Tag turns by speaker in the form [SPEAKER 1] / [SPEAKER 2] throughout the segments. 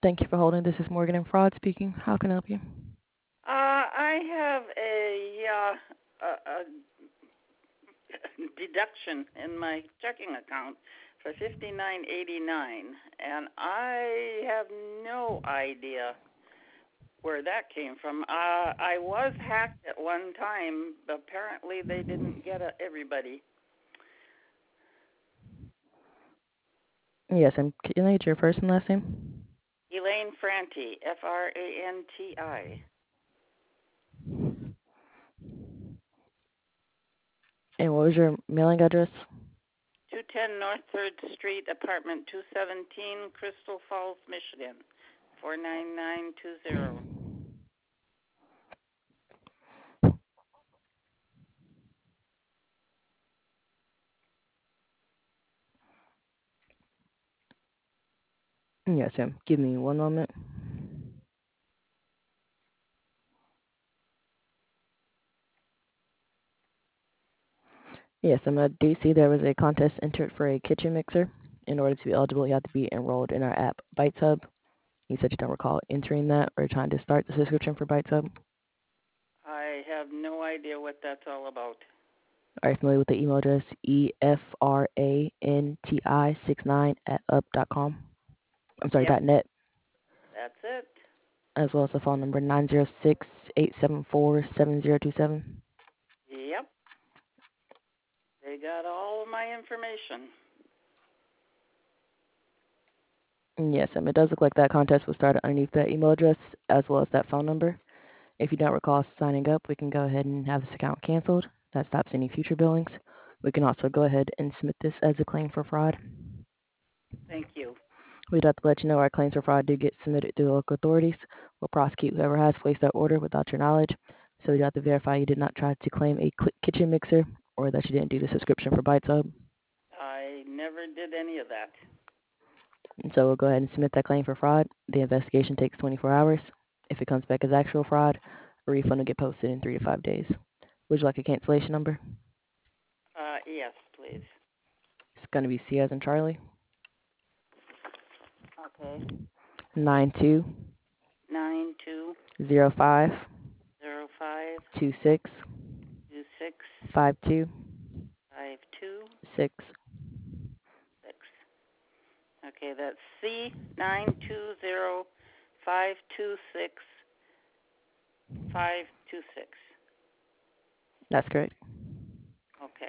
[SPEAKER 1] Thank you for holding. This is Morgan and Fraud speaking. How can I help you?
[SPEAKER 2] I have a deduction in my checking account for $59.89, and I have no idea where that came from. I was hacked at one time. Apparently, they didn't get everybody.
[SPEAKER 1] Yes, and can I get your first and last name?
[SPEAKER 2] Elaine Franti, Franti.
[SPEAKER 1] And what was your mailing address?
[SPEAKER 2] 210 North 3rd Street, apartment 217, Crystal Falls, Michigan, 49920.
[SPEAKER 1] Yes, ma'am. Give me one moment. Yes, I do see there was a contest entered for a kitchen mixer. In order to be eligible, you have to be enrolled in our app, Bites Hub. You said you don't recall entering that or trying to start the subscription for Bites Hub.
[SPEAKER 2] I have no idea what that's all about.
[SPEAKER 1] Are you familiar with the email address efranti69@up.com? I'm sorry,
[SPEAKER 2] Yep,
[SPEAKER 1] .net,
[SPEAKER 2] that's it.
[SPEAKER 1] as well as the phone number 906-874-7027.
[SPEAKER 2] Yep, they got all of my information.
[SPEAKER 1] Yes, it does look like that contest was started underneath that email address as well as that phone number. If you don't recall signing up, we can go ahead and have this account canceled. That stops any future billings. We can also go ahead and submit this as a claim for fraud.
[SPEAKER 2] Thank you.
[SPEAKER 1] We'd have to let you know our claims for fraud do get submitted through the local authorities. We'll prosecute whoever has placed that order without your knowledge. So we'd have to verify you did not try to claim a kitchen mixer or that you didn't do the subscription for Bites Hub.
[SPEAKER 2] I never did any of that.
[SPEAKER 1] And so we'll go ahead and submit that claim for fraud. The investigation takes 24 hours. If it comes back as actual fraud, a refund will get posted in 3 to 5 days. Would you like a cancellation number?
[SPEAKER 2] Yes, please.
[SPEAKER 1] It's going to be C as in Charlie.
[SPEAKER 2] Okay.
[SPEAKER 1] 92 05
[SPEAKER 2] 9205
[SPEAKER 1] 26 52 6.
[SPEAKER 2] Okay, that's C920526 526.
[SPEAKER 1] That's correct.
[SPEAKER 2] Okay.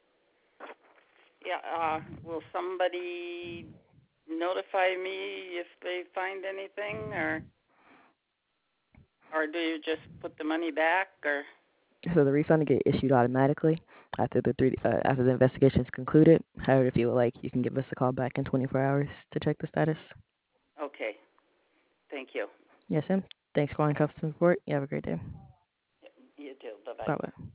[SPEAKER 2] Yeah, will somebody notify me if they find anything, or do you just put the money back, or?
[SPEAKER 1] So the refund will get issued automatically after the investigation is concluded. However, if you would like, you can give us a call back in 24 hours to check the status.
[SPEAKER 2] Okay. Thank you.
[SPEAKER 1] Yes, ma'am. Thanks for calling customer support. You have a great day.
[SPEAKER 2] You too. Bye-bye.
[SPEAKER 1] Bye-bye.